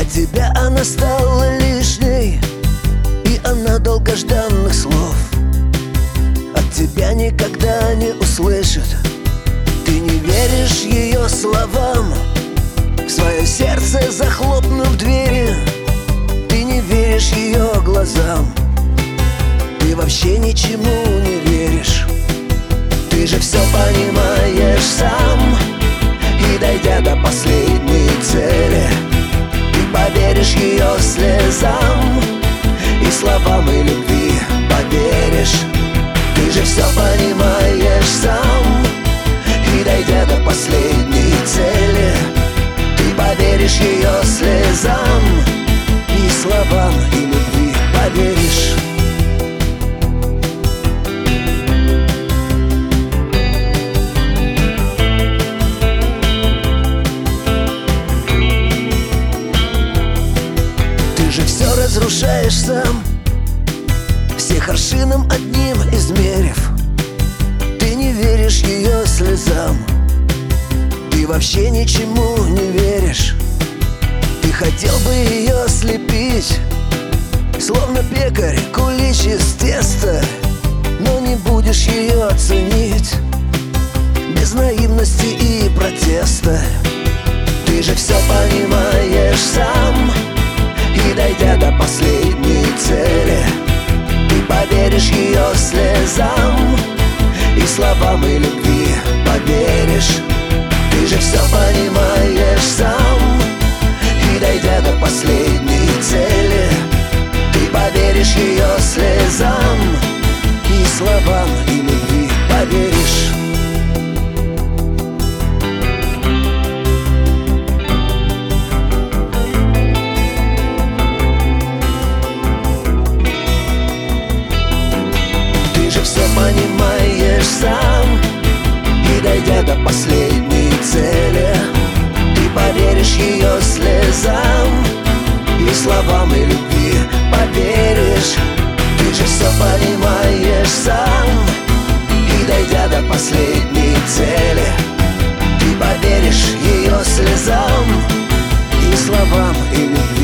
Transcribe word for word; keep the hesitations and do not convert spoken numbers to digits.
тебя она стала лишней, и она долгожданных слов от тебя никогда не услышит. Ты не веришь ее словам, в свое сердце захлопнув двери. Ты не веришь ее глазам, ты вообще ничему не веришь. Ты же все понимаешь сам, и дойдя до последней цели, ты поверишь ее слезам и словам и любви поверишь. Ты же все понимаешь сам, и дойдя до последней цели, ты поверишь ее слезам и словам и любви поверишь. Ты же все разрушаешь сам, всех аршином одним измерив. Ты не веришь ее слезам, ты вообще ничему не веришь. Ты хотел бы ее слепить, словно пекарь кулич из теста, но не будешь ее ценить без наивности и протеста. Ты же все понимаешь сам, и дойдя до последней цели, ты поверишь ее слезам и словам и любви поверишь. Ты же все понимаешь сам, и дойдя до последней цели, ты поверишь ее слезам и словам и любви поверишь. Ты же все понимаешь сам, и дойдя до последней цели, ты поверишь ее слезам и словам и любви поверишь. Ты же все понимаешь сам, и дойдя до последней цели, ты поверишь ее слезам и словам и любви.